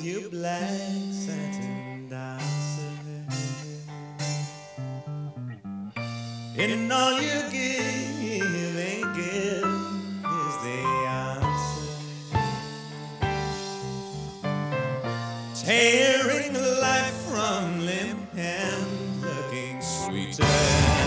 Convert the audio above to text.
you black satin dancer, and all you give ain't give is the answer. Tearing life from limb and looking sweeter.